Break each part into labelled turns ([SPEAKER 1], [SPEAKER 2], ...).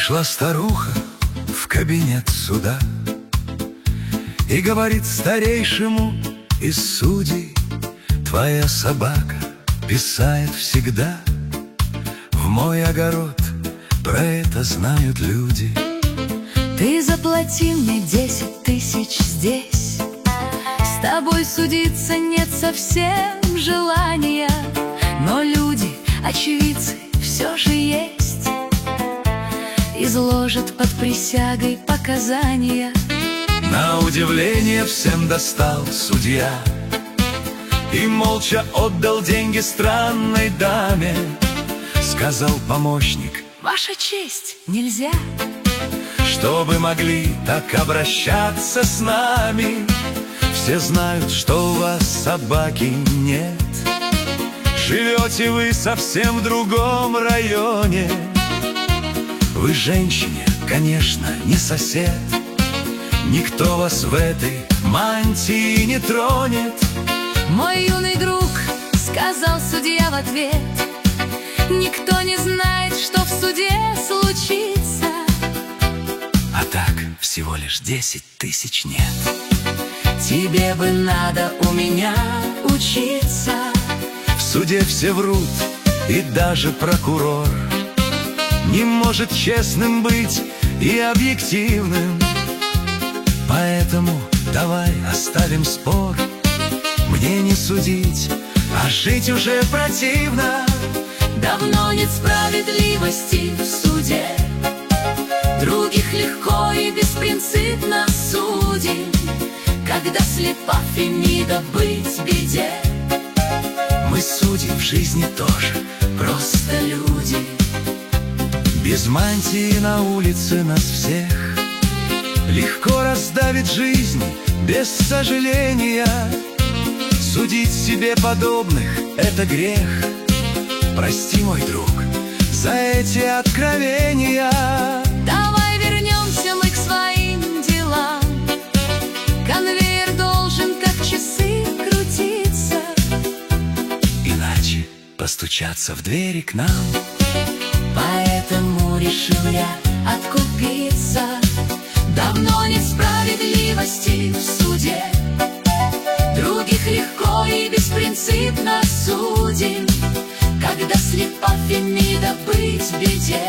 [SPEAKER 1] Пришла старуха в кабинет суда и говорит старейшему из судей: твоя собака писает всегда в мой огород, про это знают люди.
[SPEAKER 2] Ты заплати мне 10 тысяч здесь, с тобой судиться нет совсем желания, но люди, очевидцы, все же есть, изложат под присягой показания.
[SPEAKER 1] На удивление всем достал судья и молча отдал деньги странной даме. Сказал помощник:
[SPEAKER 2] ваша честь, нельзя,
[SPEAKER 1] чтобы могли так обращаться с нами. Все знают, что у вас собаки нет, живете вы совсем в другом районе. Вы женщине, конечно, не сосед, никто вас в этой мантии не тронет.
[SPEAKER 2] мой юный друг, сказал судья в ответ, никто не знает, что в суде случится.
[SPEAKER 1] А так всего лишь 10 тысяч нет.
[SPEAKER 2] Тебе бы надо у меня учиться.
[SPEAKER 1] В суде все врут, и даже прокурор не может честным быть и объективным. Поэтому давай оставим спор, мне не судить, а жить уже противно.
[SPEAKER 2] Давно нет справедливости в суде, других легко и беспринципно судим. Когда слепа Фемида быть беде,
[SPEAKER 1] мы судим в жизни тоже,
[SPEAKER 2] просто люди.
[SPEAKER 1] без мантии на улице нас всех легко раздавит жизнь без сожаления. Судить себе подобных — это грех. Прости, мой друг, за эти откровения.
[SPEAKER 2] Давай вернемся мы к своим делам. Конвейер должен, как часы, крутиться,
[SPEAKER 1] иначе постучаться в двери к нам.
[SPEAKER 2] поэтому решил я откупиться. Давно нет справедливости в суде, других легко и беспринципно судим. Когда слепа Фемида быть в беде,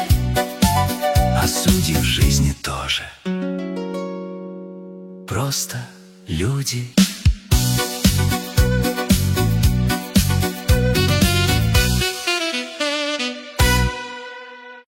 [SPEAKER 1] А судьи в жизни тоже просто люди.